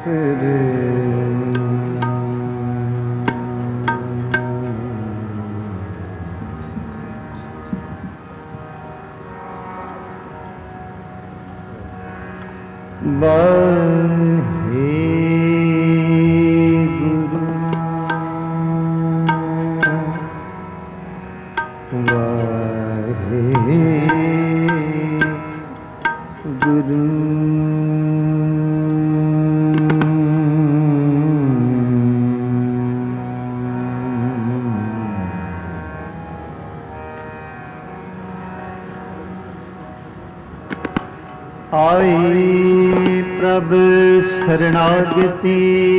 शरणागति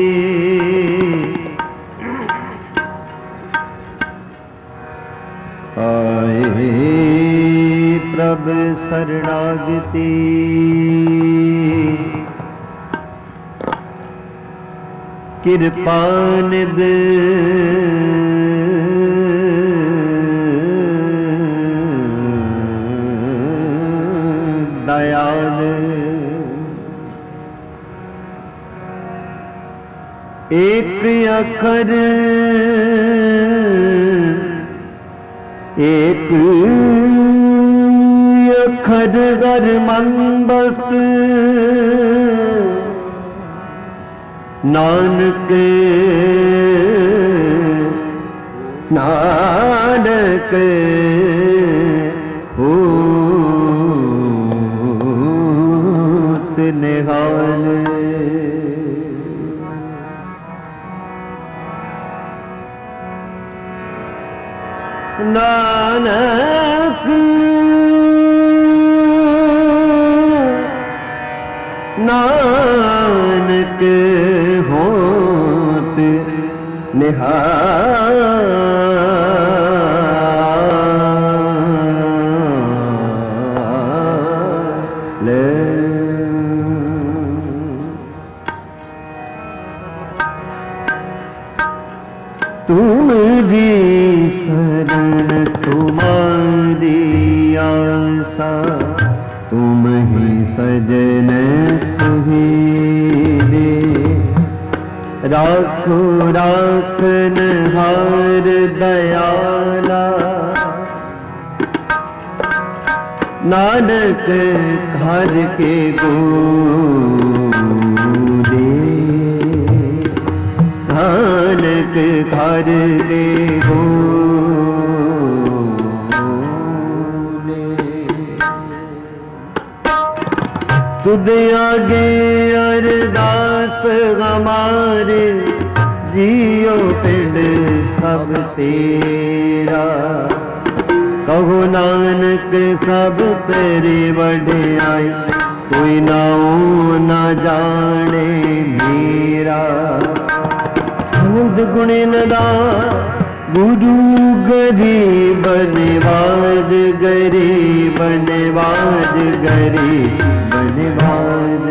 आए प्रभ शरणागति कृपा निध दयाल एक अखर घर मन बस्त नानक नानक होत निहाल नानक नानक होत निहाल तुम जी शरण तुम्हारी आशा तुम ही सजन सुहीले राखो राखन हार दयाला नानक घर के गोदे नानक घर के तुद आगे अरदास हमारे जियो पिंड सब तेरा कहो नानक सब तेरी वड्याई कोई नाओ ना जाने मेरा आनंद गुणे नदा गुरु गरीब निवाज गरीब निवाज गरीब निवाज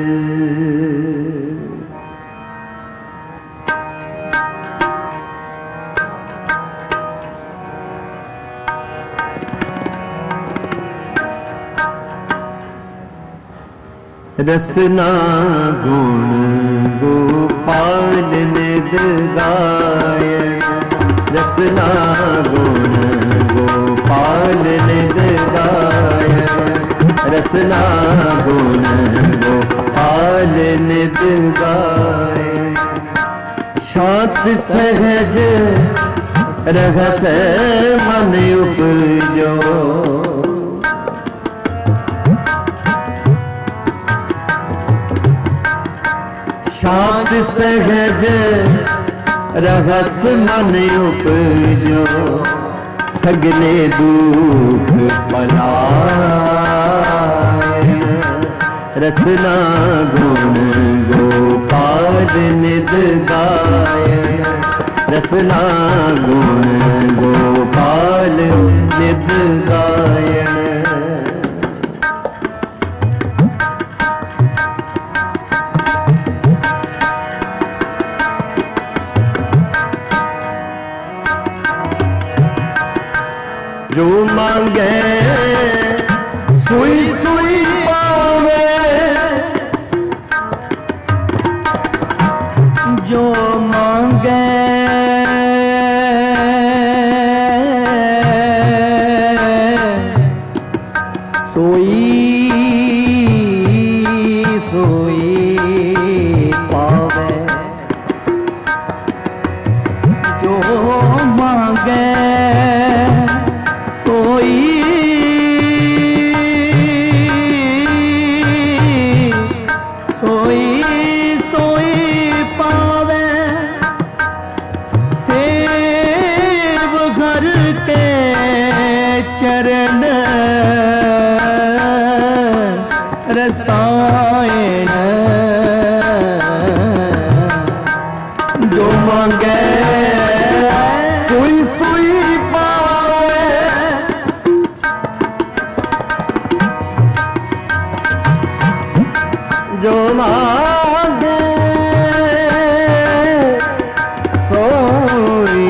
रसना गुण गोपाल निध गायन रसना गुण गोपाल निध गायन रसना गुण गोपाल निध गायन शांत सहज रहस मन उपजो शांत सहज रहस मन उपजो सगले दुख पलायन रसना गुण गोपाल निध गायन रसना गुण गोपाल निध गायन जो मांगे सुई सुई पावे जो मांगे सोई सोई पावे, जो मांगे सोई सोई सोई पावे। सेव घर के चरण रसायन, जो मांगे सोई सोई पावे, जो मांगे सोई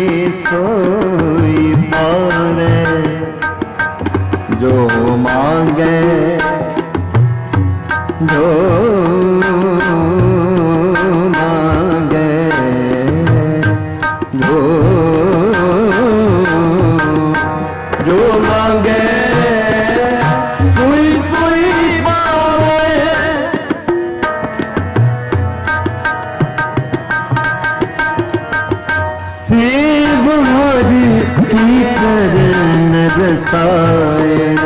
सोई पावे, जो मांगे जो मांगे जो मांगे सोई सोई पावे। सेव हरि की चरण रसायन,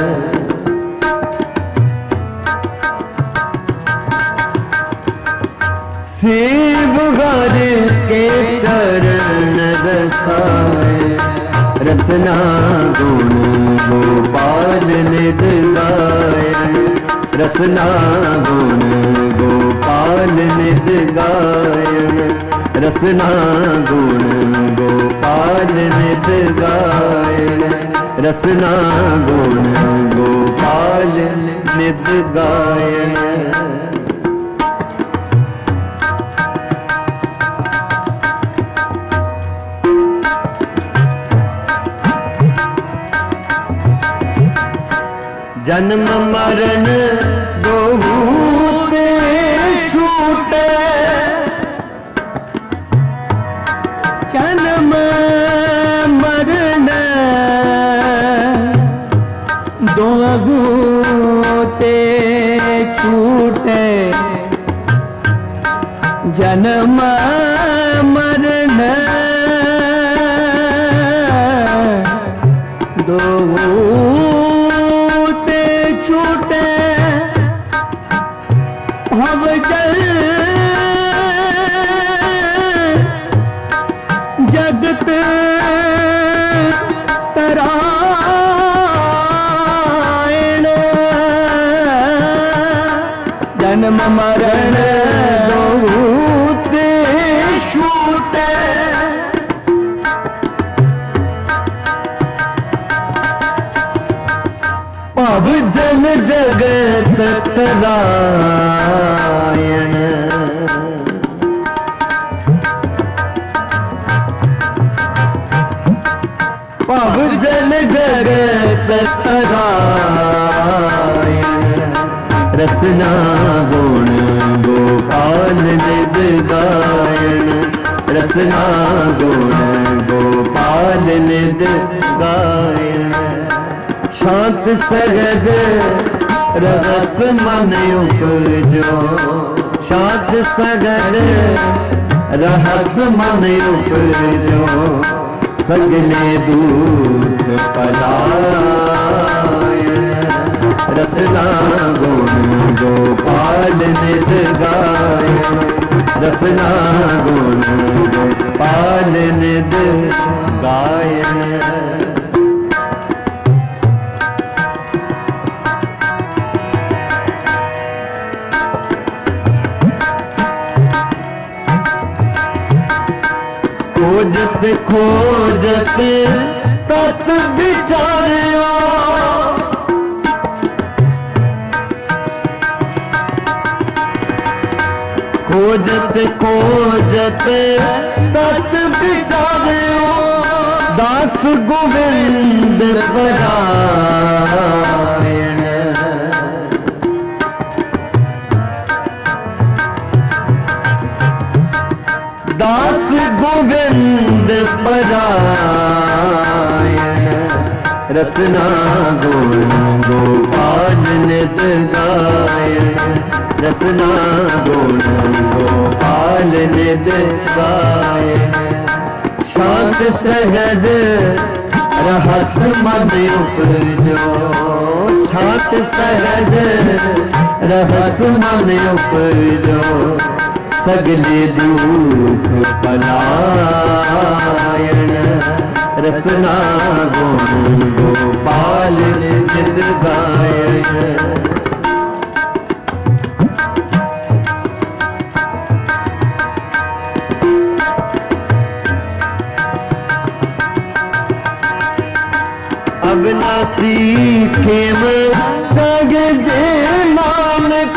सेव घर के चरण रसायन, रसना गुण गोपाल निध गायन, रसना गुण गोपाल निध गायन, रसना गुण गोपाल निध गायन, रसना गुण गोपाल निध गायन। जन्म मरण दोहू ते छूटे, जन्म मरण दोहू ते छूटे, जन्म मरण दोहू छूटे, भव जल जगत तरायण, जन्म मरण दोहू ते छूटे, भव जन जगत तरायण, भव जन जगत तरायण, रसना गुण गोपाल निध गायन, रसना गुण गोपाल निध गायन। शांत सहज रहस मन उपजो, शांत सहज रहस मन उपजो, सगले दूत पलायन, रसना गुण गोपाल निध गायन, रसना गुण गोपाल निध गायन। खोजत खोजत तत विचारियो, खोजत खोजत तत विचारियो, दास गोविंद परायण, गोविंद परायण रसना गुण गोपाल नित गायन रसना गुण गोपाल नित गायन शांत सहज रहस मन उपजो शांत सहज रहस मन उपजो सगले दुख पलायन रसना गुण गोपाल नित गायन अविनाशी खेम जग जे नानक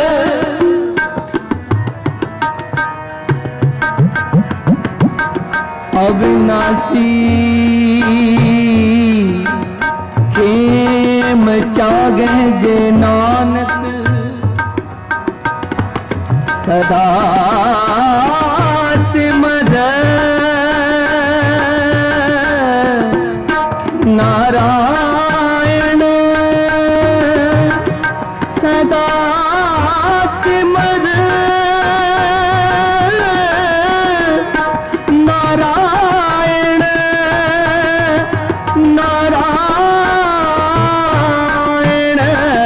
अविनाशी खेम चागे जे नानक सदा सिमर नारायण सदा सिमर नारायण नारायण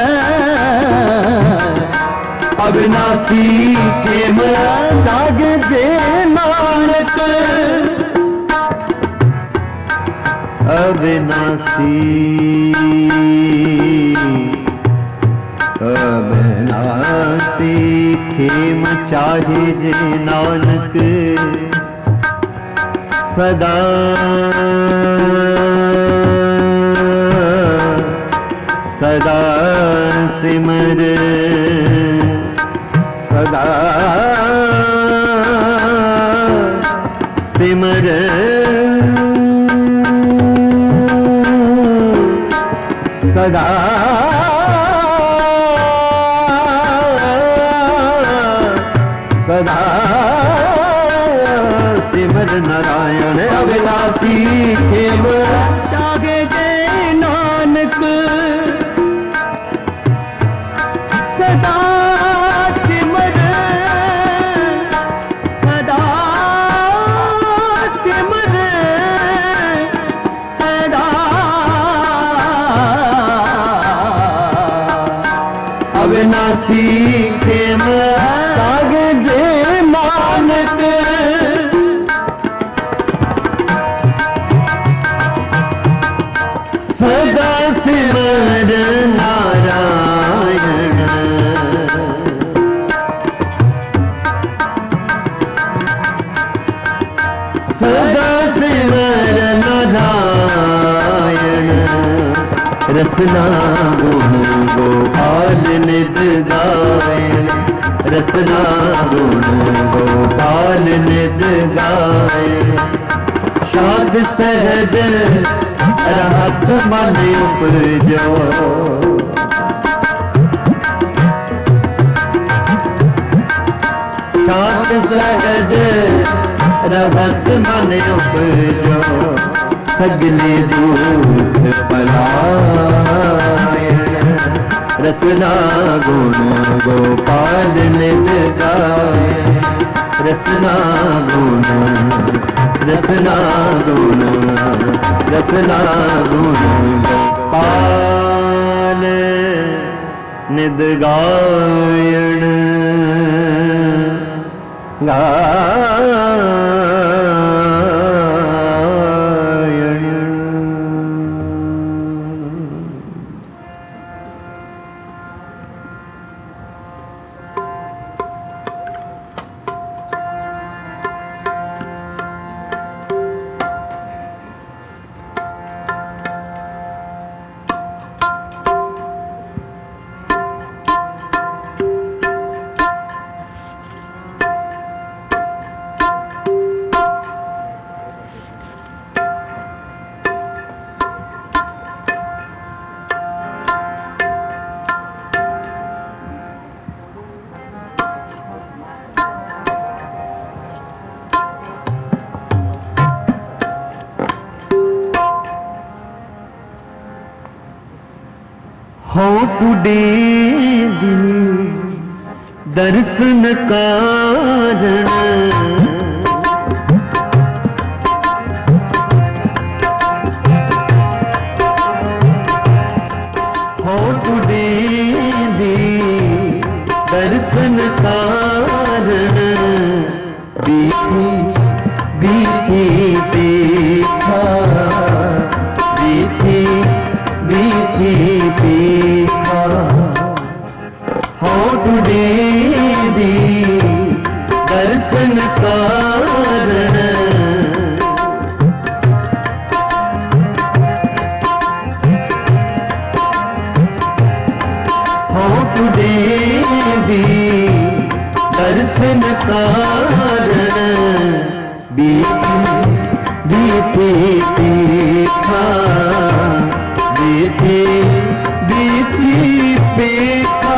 अविनाशी खेम जाग जे नानक अविनाशी अविनाशी खेम चाहे जे नानक सदा सदा सिमर सदा सिमर सदा सदा सिमर नारायण अविनाशी खेम जागे जे नानक सदा सिमर सदा सिमर सदा अविनाशी खेम जागे जे नानक सदा सिमर नारायण सदा सिमर नारायण रसना गुण गोपाल नित गायन रसना गुण गोपाल नित गायन शांत सहज रहस मन उपजो शांत सहज रहस मन उपजो सगले दुख पलायन रसना गुण गोपाल नित गायन रसना गुण रसना गुण रसना गुण गोपाल नित गायन टुडे दी दर्शन कारण हो टुडे दी दर्शन कारण बीती बीती देखा बीती बीती देखा हो टुडे दी दर्शन कारण हो टुडे दी दर्शन कारण बीती बीती देखा बीती बीती देखा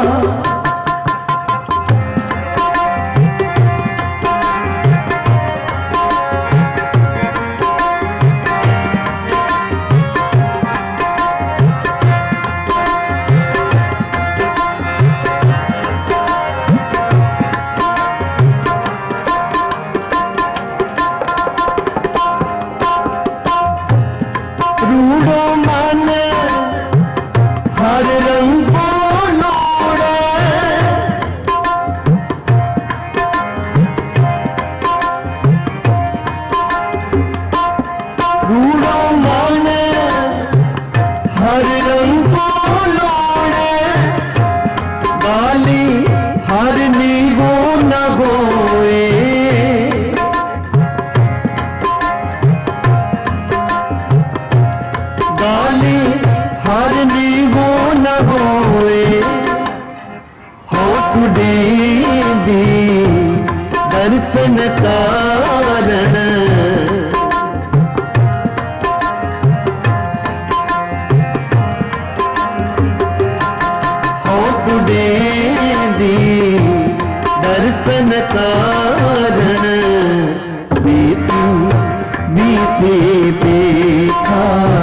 रूड़ो मन हर रंग लोड़े रूड़ो मन हर रंग लोड़े गाली हर नीगो न गोए गाली हर नीगो न होए हो टुडे दी दर्शन कारण हो टुडे दी दर्शन कारण बीती बीती देखा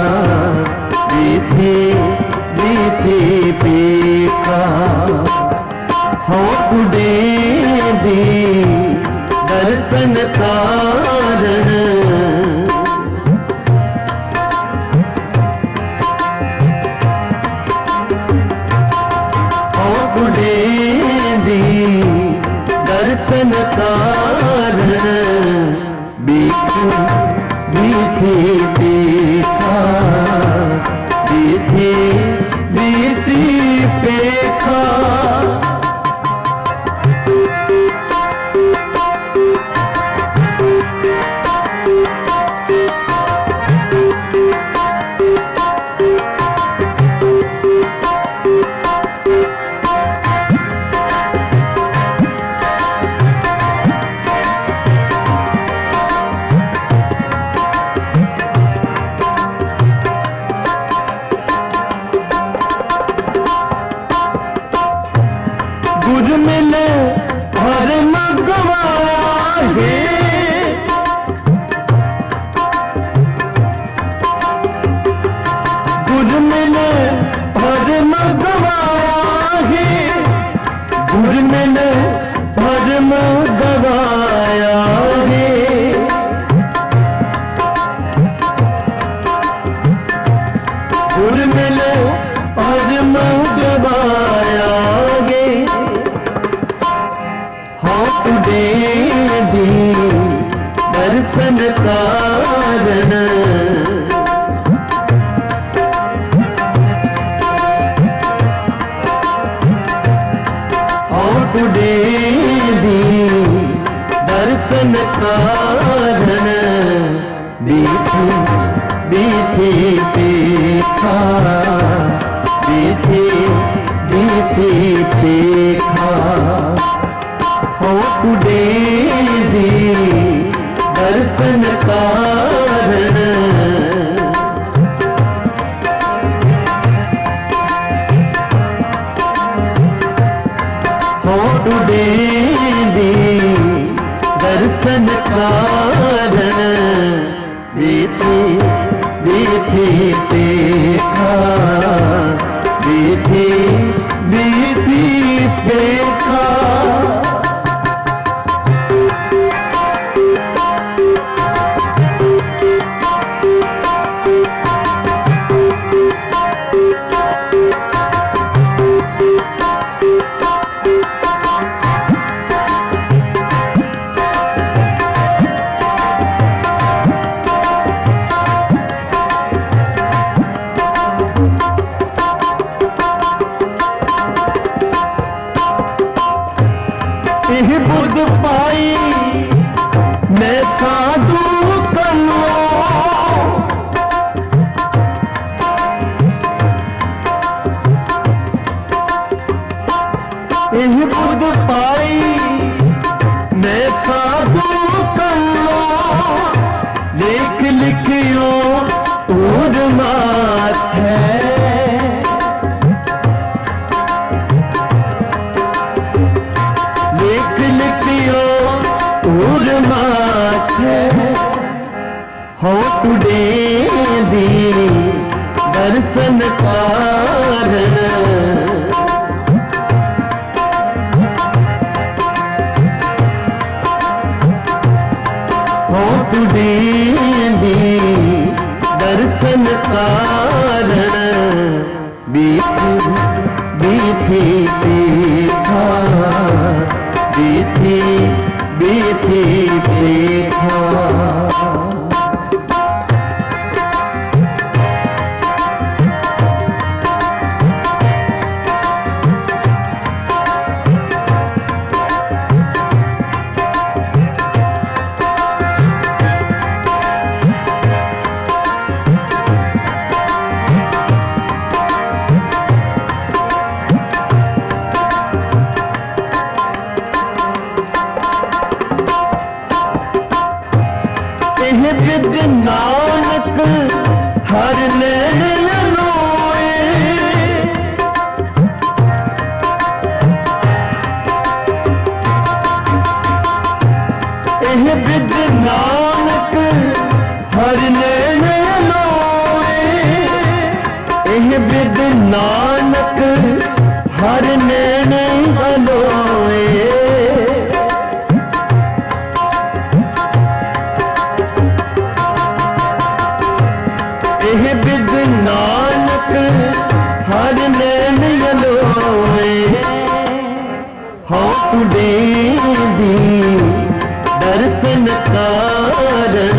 बीती बीती देखा हो टुडे दी दर्शन कारण हो टुडे दी दर्शन कारण बीती बीती देखा बीती बीती देखा गुर मिले हर मगवाहे गुर मिले हर मगवाहे गुर मिले हर मगवाया है गुर मिले हर मगवाया है हो टुडे दी दर्शन कारण हो टुडे दी दर्शन कारण बीती बीती देखा बीती बीती देखा हो टुडे दी दर्शन कारण हो टुडे दी दर्शन कारण बीती बीती देखा बीती बीती देखा बुध पाई मैं साधु कनो यह बुध पाई मैं साधु कनो लिख लिखियो उर मात है हो टुडे दी दर्शन कारण हो टुडे दी दर्शन कारण बीती बीती देखा बीती बीती देखा विद नानक हर नैन लोए एह विद नानक हर नैन लोए एह विद नानक हर नैन लोए बिद नानक हर नैन लोए हो टुडे दी दर्शन कारण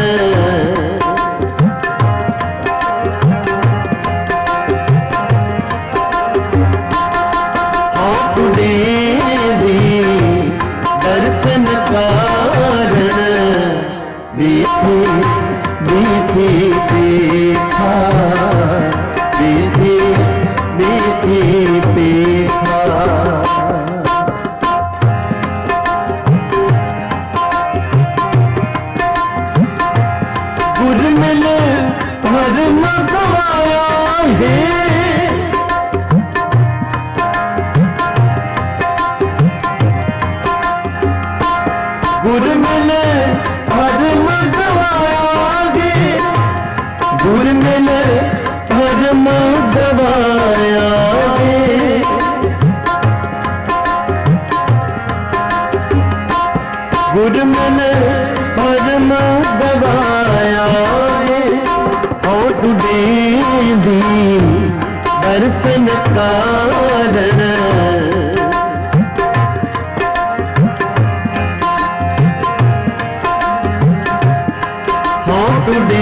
हो टुडे दी दर्शन कारण बीती बीती देखा बीती बीती देखा गुर मिले धर्म गवाया है गुर मिले धर्म गवाया गुर मिले धर्म गवाया गुर मिले धर्म गवाया हो टुडे दी दर्शन कारण हो टुडे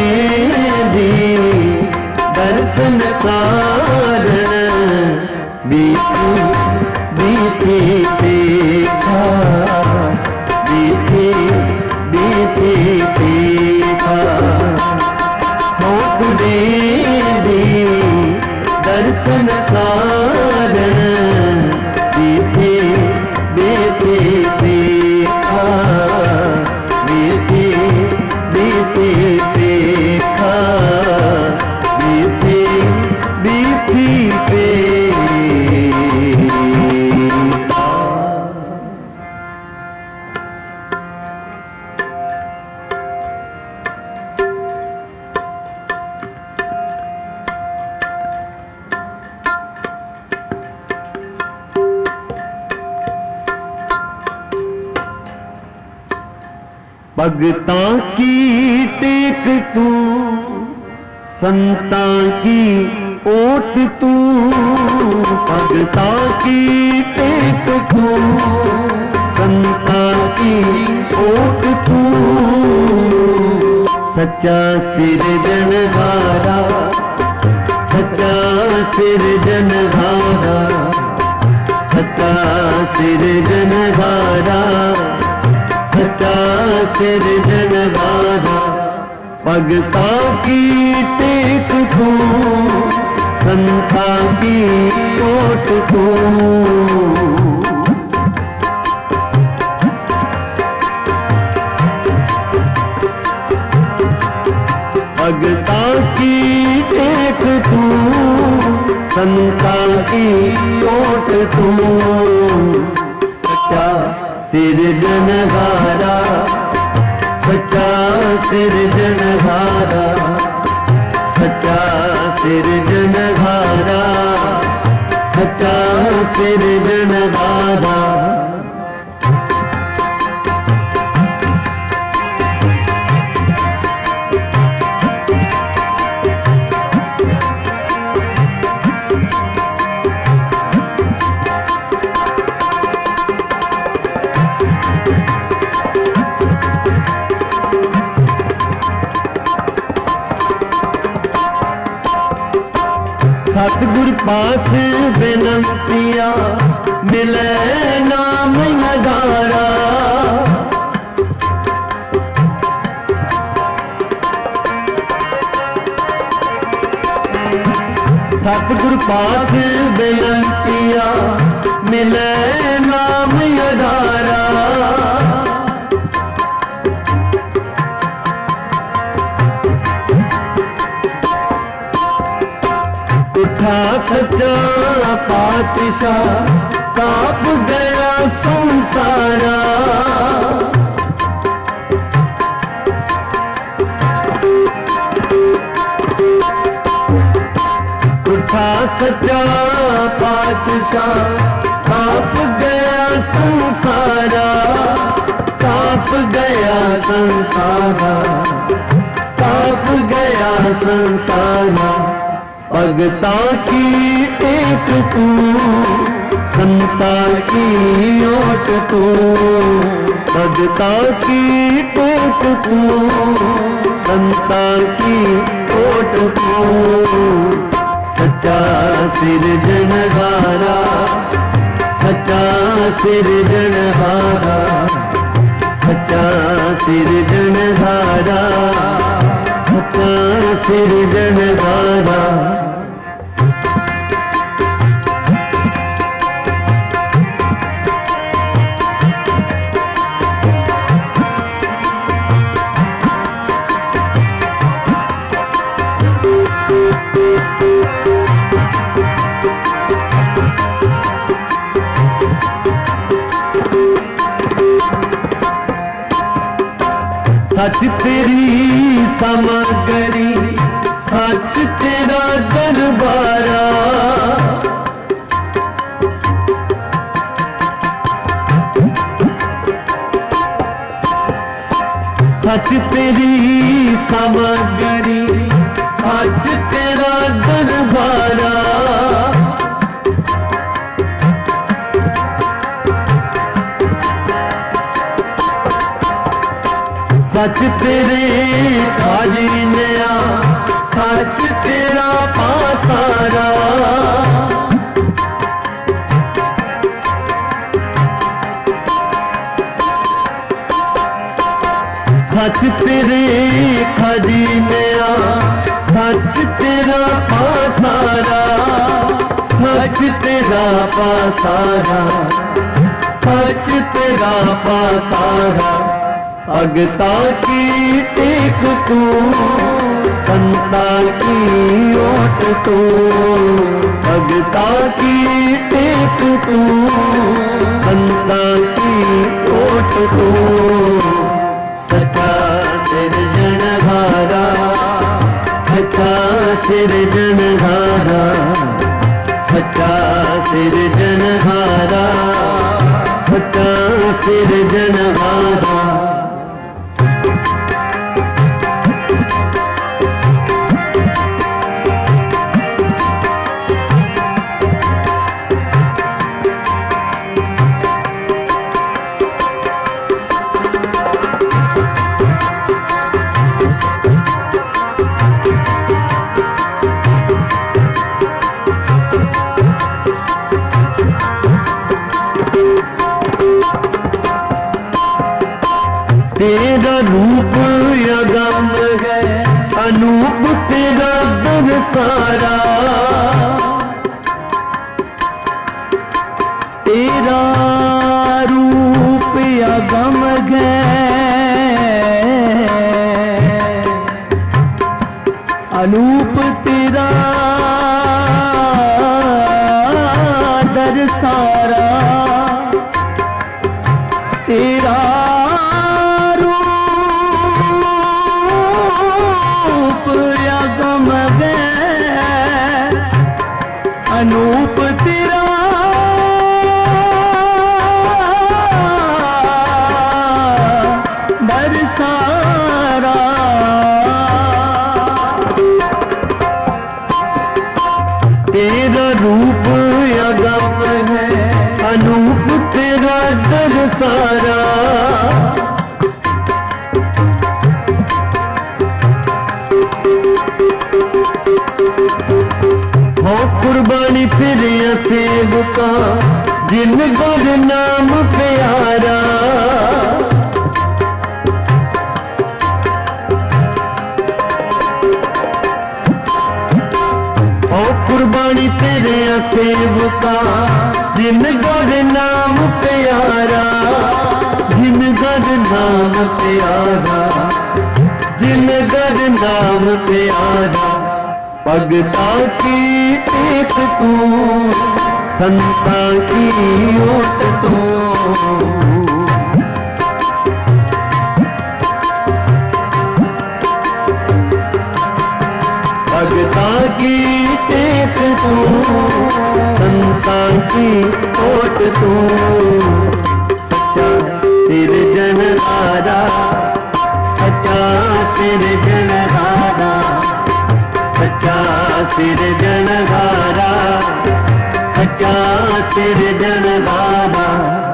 दर्शन कारण बीती बीती देखा बीती बीती देखा हो टुडे दर्शन कारण बीती बीती देखा बीती बीती देखा बीती बीती भगतां की टेक तू, संतां की ओट तू, भगतां की टेक तू, संतां की ओट तू, सच्चा सिरजनहारा, सच्चा सिरजनहारा, सच्चा सिरजनहारा, सच्चा सिरजनहारा, भगतां की टेक तू, संतां की ओट तू। भगतां की टेक तू, संतां की ओट तू, सच्चा सिरजनहारा, सच्चा सिरजनहारा, सच्चा सिरजनहारा, सच्चा सिरजनहारा। सतगुर पास बेनंतिया मिले नाम नगारा, सतगुर पास बेनंतिया मिले नाम नगारा, उठा सच्चा पातशाह कांप गया संसारा, उठा सच्चा पातशाह कांप गया संसारा, कांप गया संसारा, कांप गया संसारा। भगतां की टेक तू, संतां की ओट तू, भगतां की टेक तू, संतां की ओट तू, सच्चा सिरजनहारा, सच्चा सिरजनहारा, सच्चा सिरजनहारा, सच्चा सिरजनहारा। सच तेरी सामग्री, सच तेरा दरबारा, सच तेरी सामग्री, सच तेरा दरबारा, सच तेरे खाजिनिया, सच तेरा पासारा, सच तेरे खजीनिया, सच तेरा पासारा, सच तेरा पासारा, सच तेरा पासारा। भगतां की टेक तू, संतां की ओट तू, भगतां की टेक तू, संतां की ओट तू, सच्चा सिरजनहारा, सच्चा सिरजनहारा, सच्चा सिरजनहारा, सच्चा सिरजनहारा। तेरा रूप अगम है, अनूप तेरा दर सारा। तेरा रूप अगम है, अनूप तेरा दर सारा। तेरा रूप अगम है, अनूप तेरा दर सारा। तेरा रूप अगम है, अनूप तेरा दर सारा। हो कुर्बानी तेरे सेवका, जिन गुर नाम प्यारा। हो कुर्बानी तेरे सेवका, जिन गुर नाम प्यारा। जिन गुर नाम प्यारा, जिन गुर नाम प्यारा। भगता की टेक तू, संता की ओट तू। भगता की टेक तू, संता की ओट तू। सच्चा सिरजनहारा, सच्चा सिरजनहारा। सच्चा सिरजनहारा, सच्चा सिरजनहारा।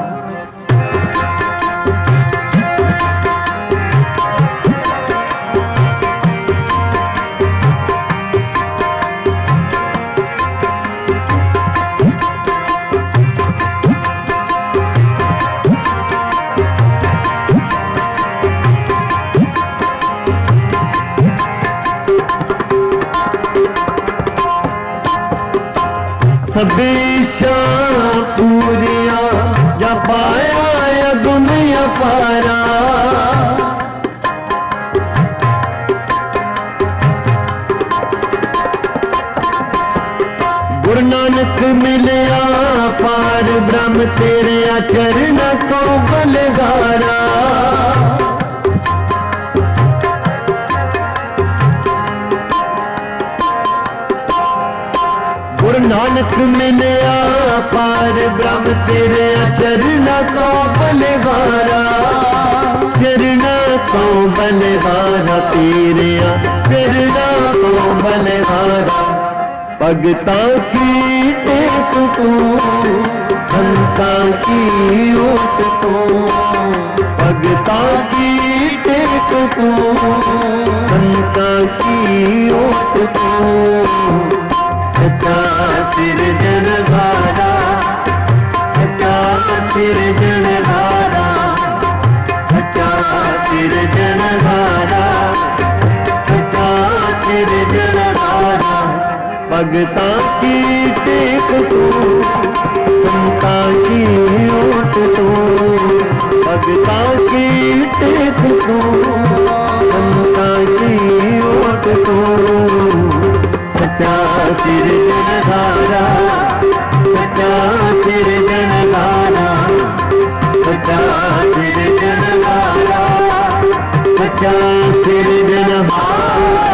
सबेशा पूरिया जा पाया दुनिया पारा। गुरु नानक मिलया पार ब्रह्म, तेरे चरण को बलगारा। गुरु नानक मिलया पार ब्रह्म, तेरे चरण को बलवारा। चरण को बलवारा, तेरे चरण को बलवारा। भगता की टेक तू, संता की ओट तू। भगता की टेक तू, संता की ओट तू। सच्चा सिरजनहारा, सच्चा सिरजनहारा। सच्चा सिरजनहारा, सच्चा सिरजनहारा। भगता की टेक तू, संता की ओट तू। भगता की टेक तू, संता की ओट तू। सच्चा सिरजनहारा, सच्चा सिरजनहारा। सच्चा सिरजनहारा, सच्चा सिरजनहारा।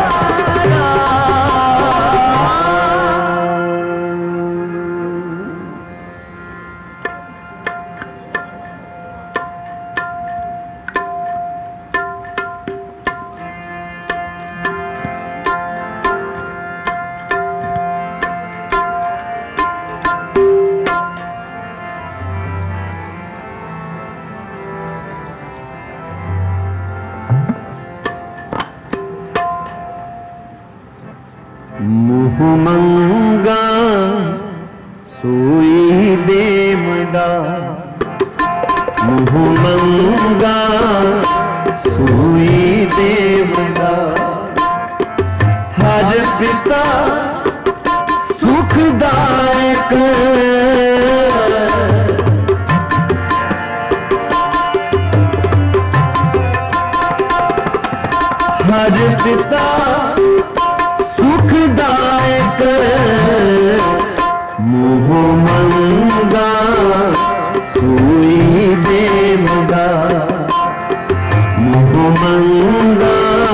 मुँह मंगा सोई देवदा, मुँह मंगा सूई देवदा। हर पिता सुखदायक, हर पिता सुखदायक, मोह मंगा सूई देवदा। मोह मंगा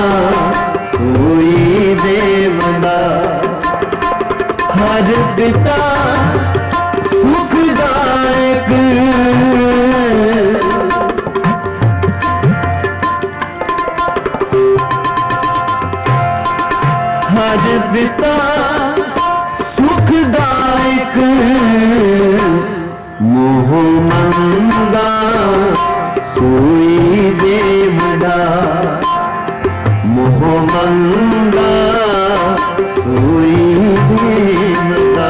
सूई देवदा। हर पिता सुखदायक, हर पिता सुखदायक, मोह मंगा सूई देवदा। मोह मंगा सूई देवदा।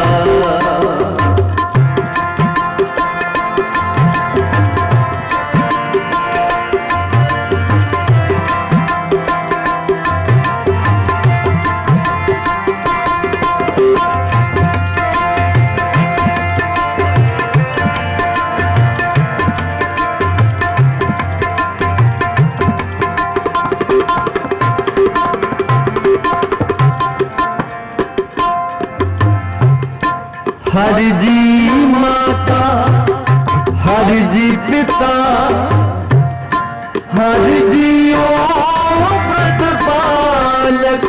हर जी माता, हर जी पिता, हर जी ओ प्रतिपालक।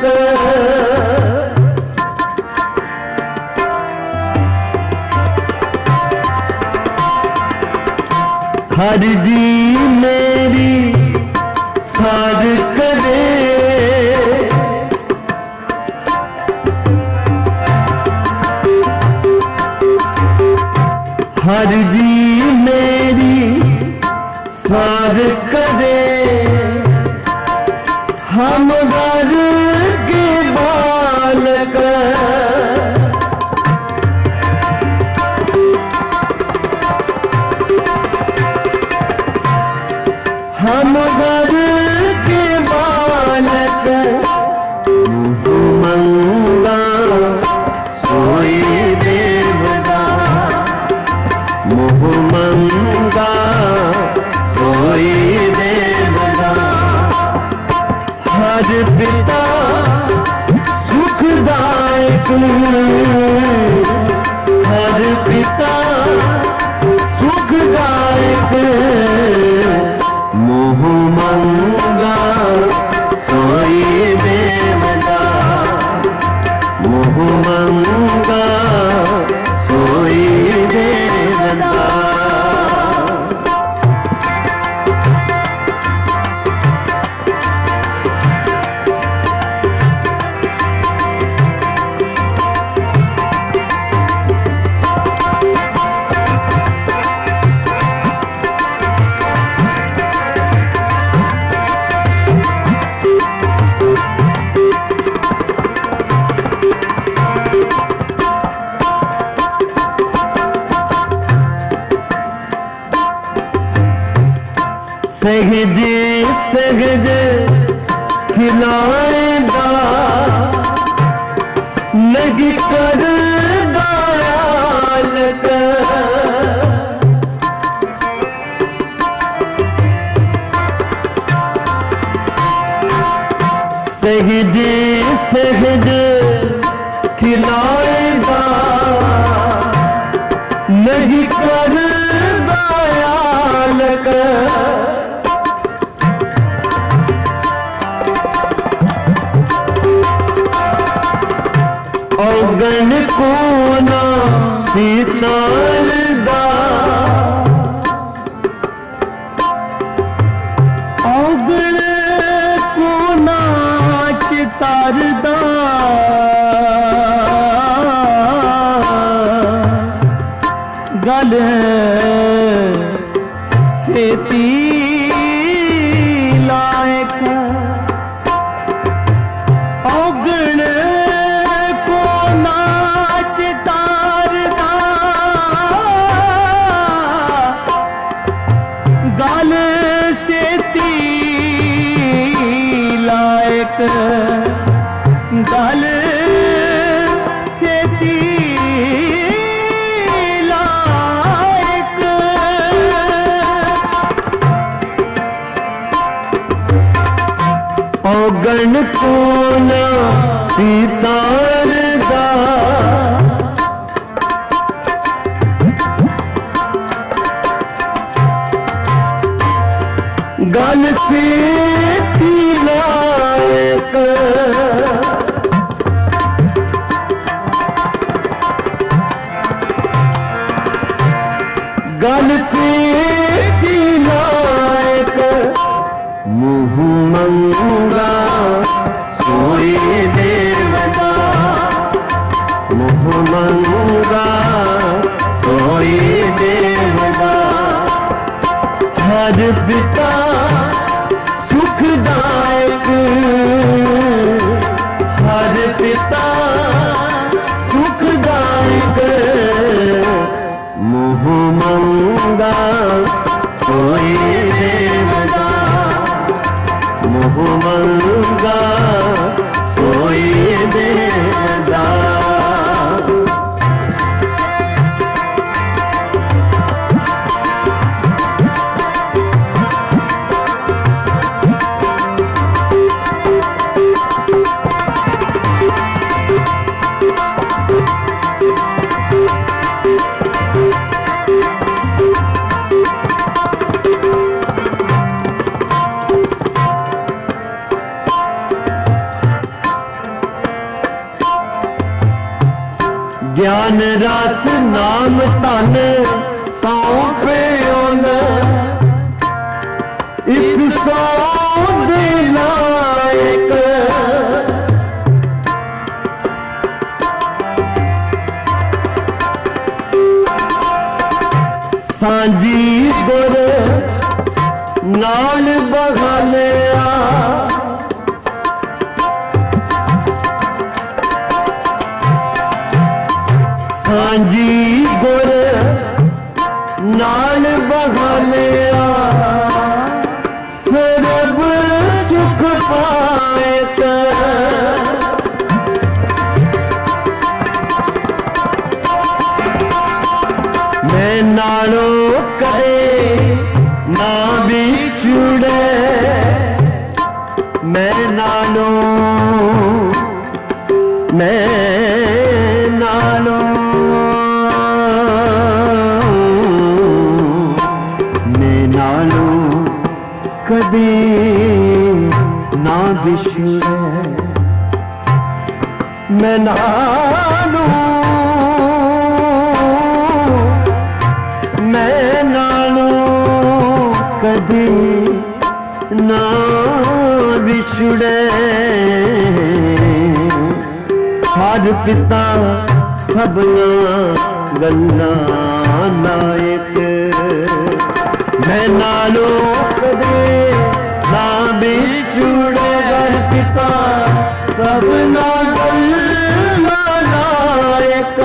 हर जी मेरी सार करे, हर जी मेरी सार करे। हम घर के बालक, हम घर के बालक, मोह मंगा सोई देवदा। मोह मंगा सोई देवदा। हर पिता सुखदायक, हर पिता सुखदायक, मोह मंगा सोई देवदा। मोह मंगा सोई देवदा। सहज सहज खिलाएगा, लगी कर दयालक। सहज सहज खिलाएगा, लगी कर दयालक। औगण को ना चितारदा, औगण को ना चितारदा। गल सेती लायक, औगण गल सेती एक गल सेती लायक औगण कोन सीतार दा गल सेती लायक गल सेती लायक मुँह मंगा सोई देवता मुँह मंगा सोई देवता हर पिता सुखदायक हर पिता सुखदायक मुँह मंगा सोई देवता मुँह मंगा सोई देवता ज्ञान रस नाम तन सौंपे इस सौंद लायक सांझी गुर नाल बहालिया सांझी गुर नाल बहालिया सरब सुख पाए मैं नालो करे ना बिछुड़े मैं नालो कदी ना बिछुड़े मैं नालू कदी ना बिछुड़े हर पिता सबना गन्ना नायक मैं नालो कदे ना बिछुड़े हर पिता सबना गन्ना नायक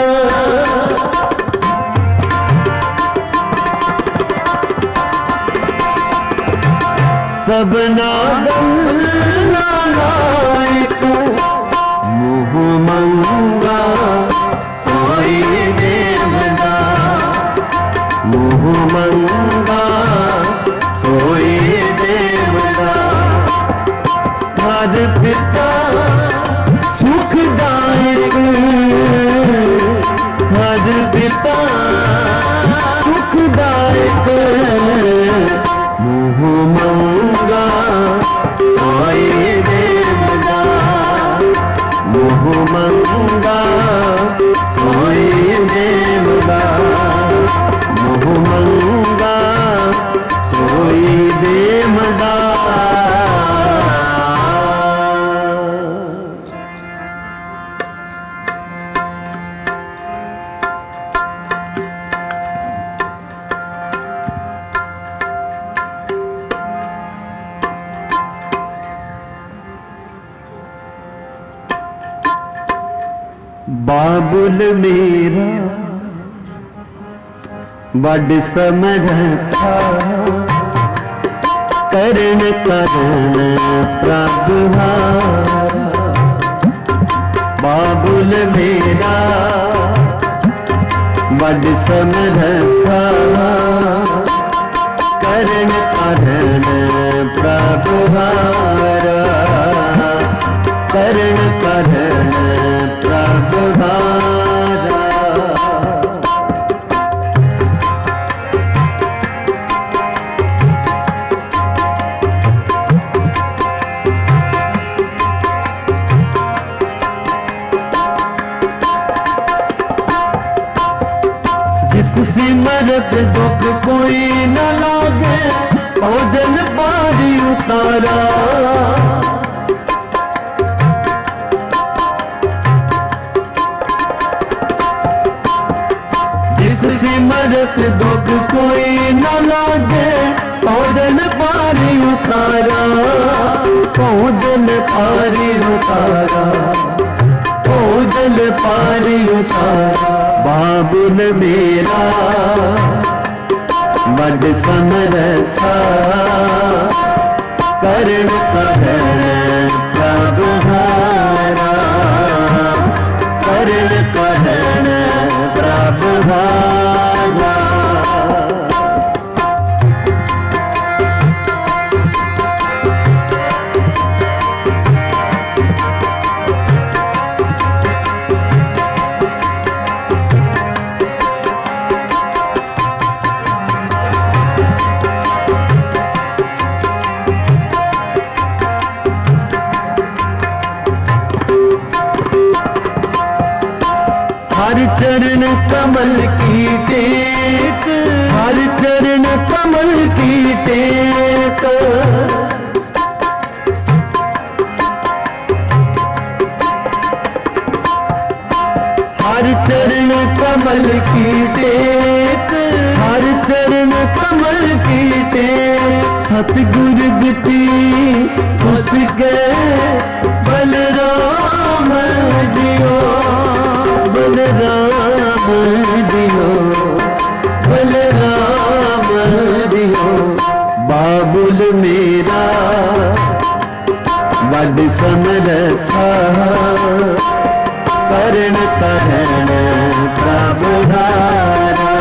सबना गन्ना नायक मुँह मंगा सोई देवता मुँह मंगा सोई देवता हर पिता सुखदायक हर पिता सुखदायक मुँह मंगा सोई देवता मुँह मंगा सोई देवता मुँह मंगा सोई देवता बाबुल मेरा बड़ समझता करण करण प्रभु हारा। बाबुल मेरा बड़ समर्था, करण करण प्रभु हारा, करण करण प्रभु हारा। सिमरत दुख कोई न लागे, भोजन पारी उतारा। जिस सिमरत दुख कोई न लागे, भोजन पारी उतारा, भोजन पारी उतारा, भोजन पारी उतारा। बाबुल मेरा बड़ समर्था, करण करण प्रभु हारा, करण करण प्रभु हारा। हर चरण कमल की टेक, हर चरण कमल की टेक। हर चरण कमल की टेक, हर चरण कमल की टेक। सतगुर गति उसके बलराम जियो, बलराम दियो, बलराम दियो। बाबुल मेरा बड़ समर्था, करण करण प्रभु हारा,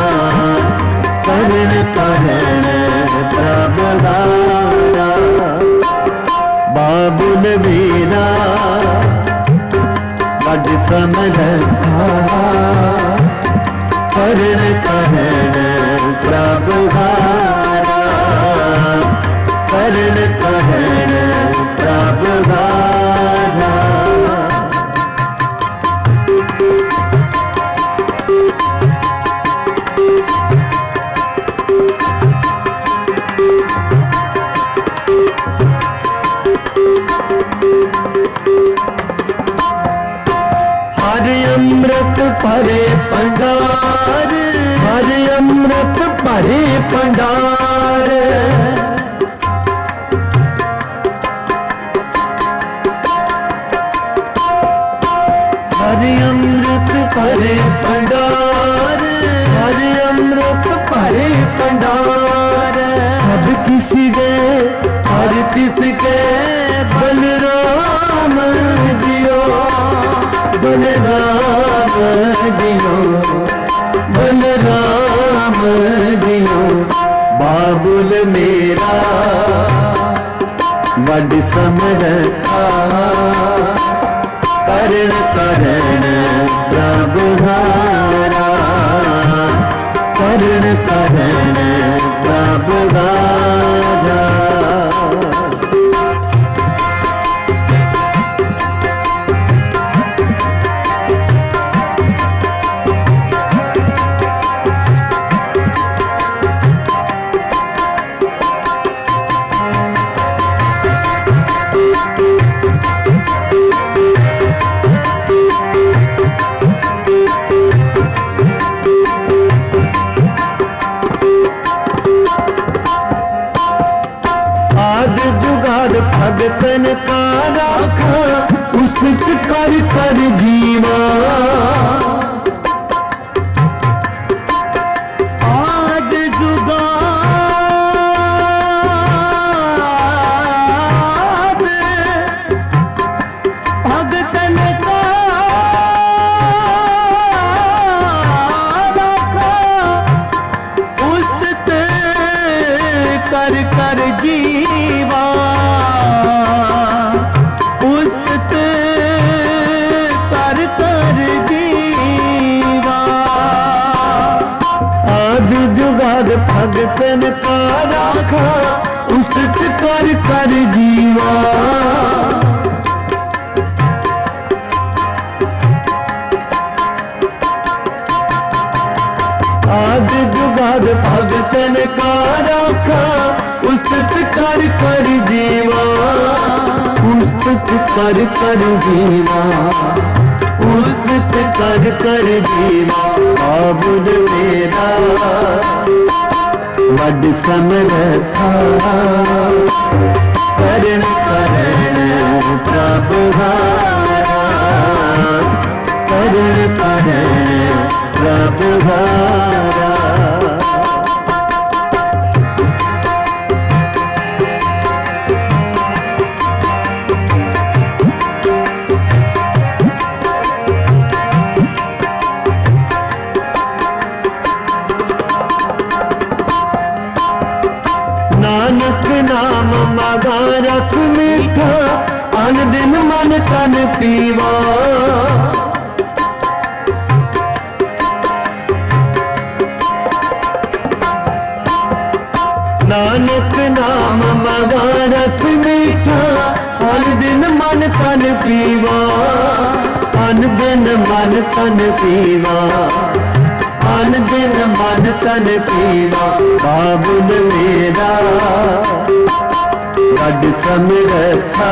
करण करण प्रभु हारा। बाबुल मेरा बड़ समर्था, करण करण प्रभु हारा, करण करण प्रभु हारा। हर अमृत भरे भंडार, हर अमृत भरे भंडार। हर अमृत भरे भंडार, हर अमृत भरे भंडार। सब किसी के हर किसके बलराम जियो, बलराम जियो, बलराम जियो। बाबुल मेरा बड़ समर्था, करण करण प्रभु हारा, करण करण प्रभु हारा। भगतन का राखा, उस्तित कर कर जीवा। आद जुगाद जीवा उस्तत कर कर जीवा आदि जुगाद भगतन का राखा उस्तत कर कर जीवा आदि जुगाद भगतन का राखा उस्तत कर कर जीवा उस्तत कर कर जीवा उस्तत कर कर जीवा बाबुल मेरा वड समरथा करण करण प्रभु हारा करण करण प्रभु हारा नानक नाम मागा रस मीठा अन दिन मन तन पीवा नानक नाम मागा रस मीठा अन दिन मन तन पीवा अन दिन मन तन पीवा अन दिन मन तन पीवा बाबुल मेरा वड समरथा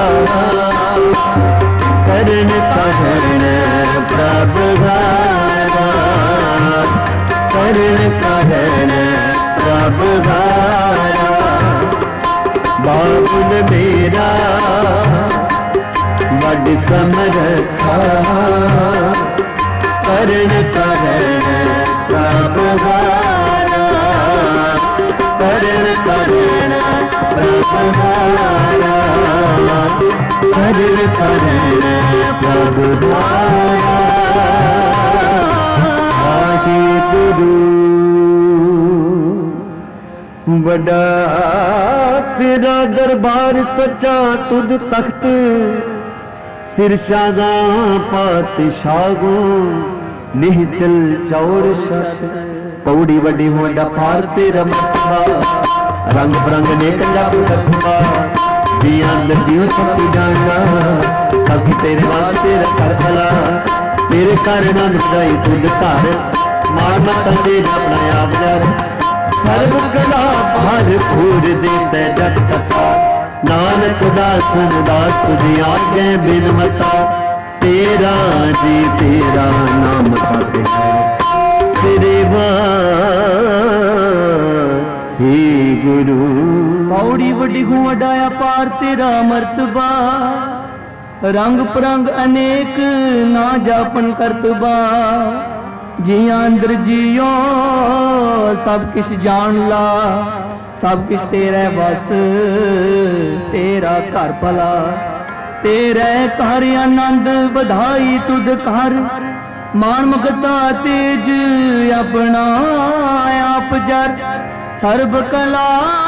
करण करण प्रभु हारा करण करण प्रभु हारा बाबुल मेरा वड समरथा करण करण प्रभु हारा करण करण प्रभु हारा करण करण प्रभु हारा वाहिगुरु वड्डा तेरा दरबार सच्चा तुद तख्त सिरशादा पातशाहो निहचल चौर शत पौड़ी वड्डी होंडा पार तेरा मरतबा रंग बरंग ने कंजाब रखवा दियां नदियों सब तू जानना सब तेरे वास्ते रखा भला तेरे कारण बधाई तुद घर मार मत दे अपना आप डर सर्व कला भरपूर दे जग कथा नानक दासन दास तुझे आगे बिन मता तेरा जी तेरा नाम सत है सिरवा हे गुरु पौड़ी वड्डी हूँ अडाया पार तेरा मर्तबा रंग परंग अनेक ना जापन करतबा जिया अंदर जियो सब किश जान ला सब किश तेरा बस तेरा घर भला तेरे घर आनंद बधाई तुद घर मान मुकता तेज अपना आप जर सर्व कला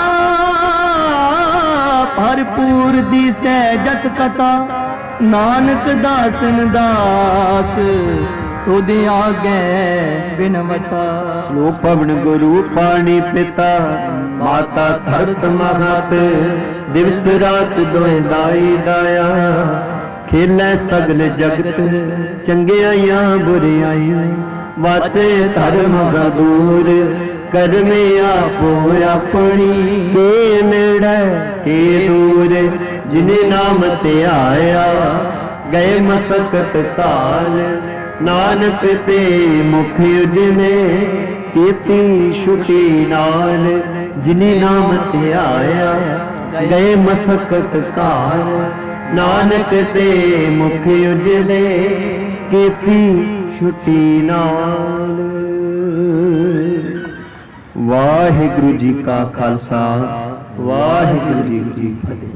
भरपूर दी सहजत कथा नानक दासन दास तुद आगे बिनवता श्लोक पवन गुरु पानी पिता माता धरत महत दिवस रात दोए दाई दाया खेलै सगल जगत चंगियाइयां बुरियाइयां वाचे धर्म दूर करमे आपो अपनी के नेड़े के दूर जिन्हें नाम ते आया गए मसकत काल नानक ते मुख उजने कीती छुटी नाल जिन्हें नाम ते आया गए मसकत काल नानक ते मुख उजले कीती छुटी नाल। वाहिगुरु जी का खालसा वाहिगुरु जी की फतेह।